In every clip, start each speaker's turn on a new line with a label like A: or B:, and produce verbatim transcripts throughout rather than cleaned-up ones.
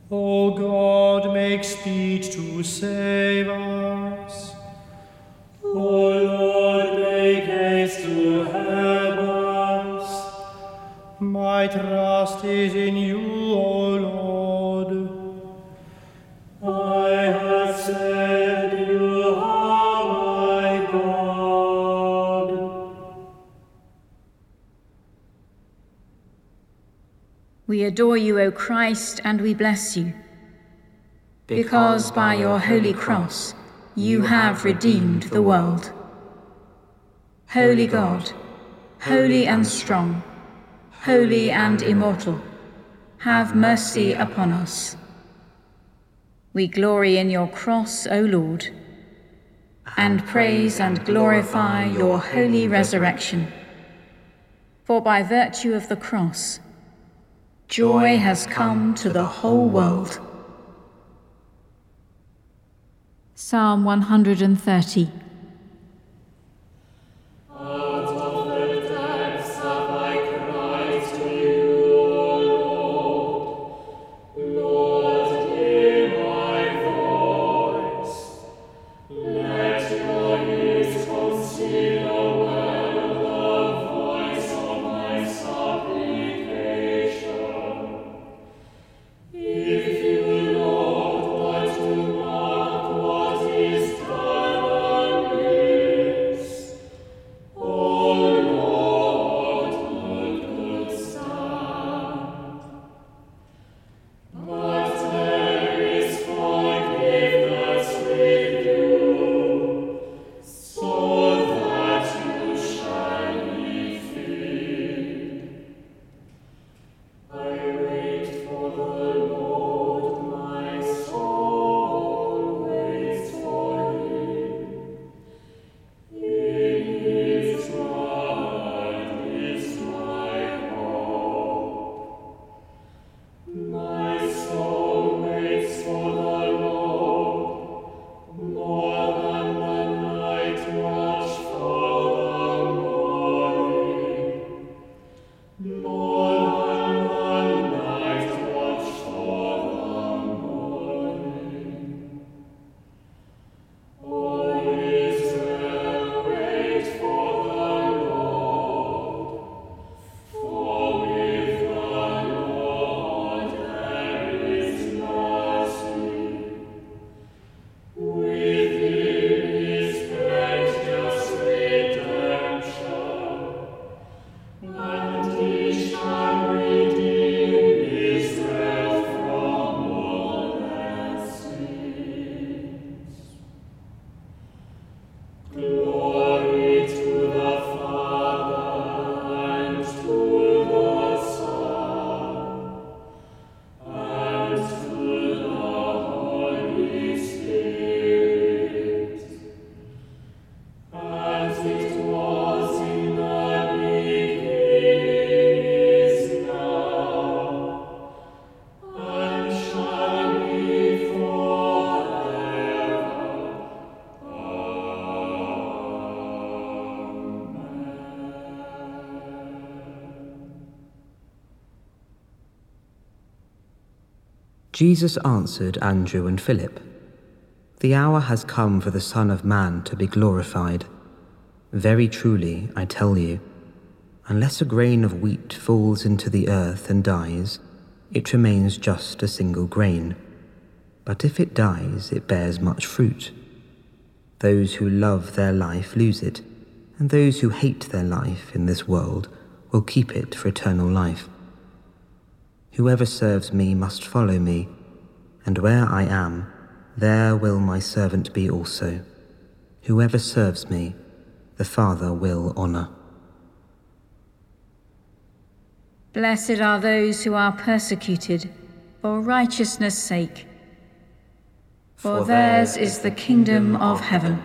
A: O God, make speed to save us. O Lord, make haste to help us. My trust is in you, O Lord. I have said, you are my God.
B: We adore you, O Christ, and we bless you, because by your holy cross you have redeemed the world. Holy God, holy and strong, holy and immortal, have mercy upon us. We glory in your cross, O Lord, and praise and glorify your holy resurrection. For by virtue of the cross, joy has come to the whole world. Psalm one hundred thirty.
C: Jesus answered Andrew and Philip, "The hour has come for the Son of Man to be glorified. Very truly, I tell you, unless a grain of wheat falls into the earth and dies, it remains just a single grain. But if it dies, it bears much fruit. Those who love their life lose it, and those who hate their life in this world will keep it for eternal life. Whoever serves me must follow me, and where I am, there will my servant be also. Whoever serves me, the Father will honor."
B: Blessed are those who are persecuted for righteousness' sake, for theirs is the kingdom of heaven.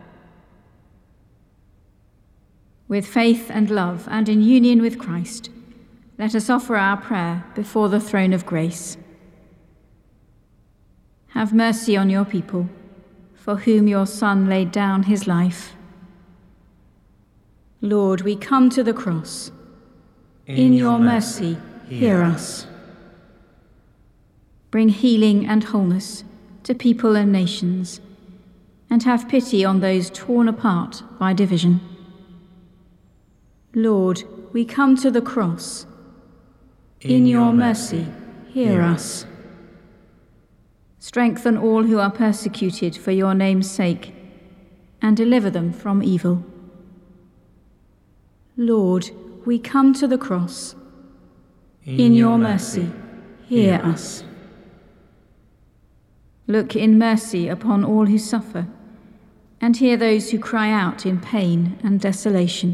B: With faith and love and in union with Christ, let us offer our prayer before the throne of grace. Have mercy on your people, for whom your Son laid down his life. Lord, we come to the cross. In your mercy, hear us. Bring healing and wholeness to people and nations, and have pity on those torn apart by division. Lord, we come to the cross. In your mercy, hear us. Strengthen all who are persecuted for your name's sake, and deliver them from evil. Lord, we come to the cross. In your mercy, hear us. Look in mercy upon all who suffer, and hear those who cry out in pain and desolation.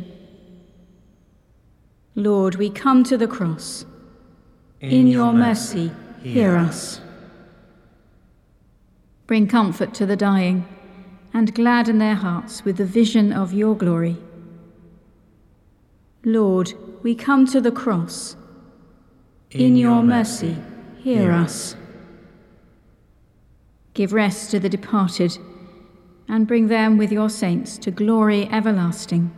B: Lord, we come to the cross. In your mercy, hear us. Bring comfort to the dying, and gladden their hearts with the vision of your glory. Lord, we come to the cross. In your mercy, hear us. Give rest to the departed, and bring them with your saints to glory everlasting.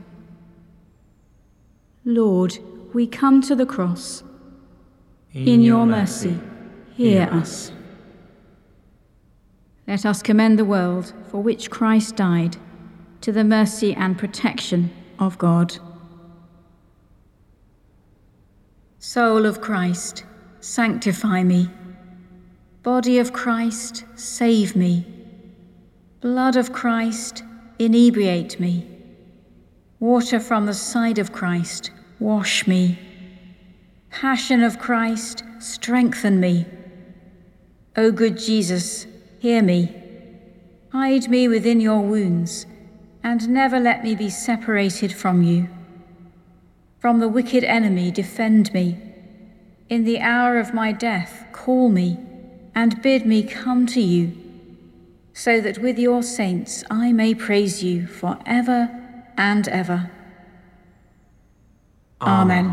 B: Lord, we come to the cross. In your mercy, hear us. Let us commend the world for which Christ died to the mercy and protection of God. Soul of Christ, sanctify me. Body of Christ, save me. Blood of Christ, inebriate me. Water from the side of Christ, wash me. Passion of Christ, strengthen me. O good Jesus, hear me. Hide me within your wounds, and never let me be separated from you. From the wicked enemy defend me. In the hour of my death call me, and bid me come to you, so that with your saints I may praise you for ever and ever. Amen.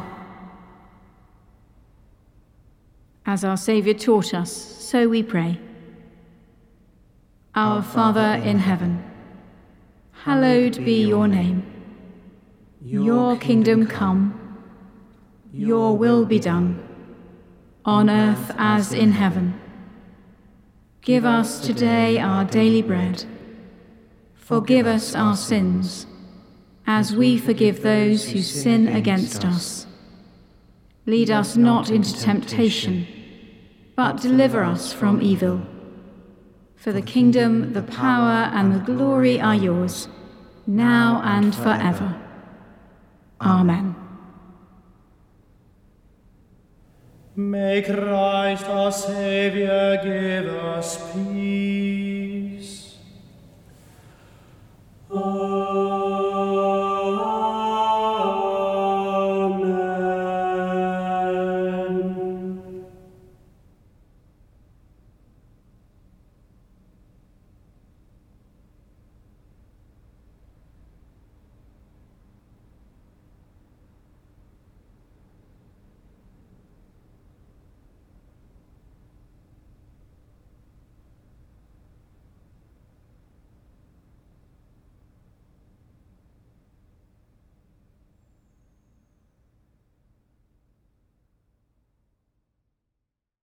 B: As our Saviour taught us, so we pray. Our Father in heaven, hallowed be your name. Your kingdom come, your will be done, on earth as in heaven. Give us today our daily bread. Forgive us our sins, as we forgive those who sin against us. Lead us not into temptation, but deliver us from evil. For the kingdom, the power, and the glory are yours, now and forever. Amen.
A: May Christ our Saviour give us peace.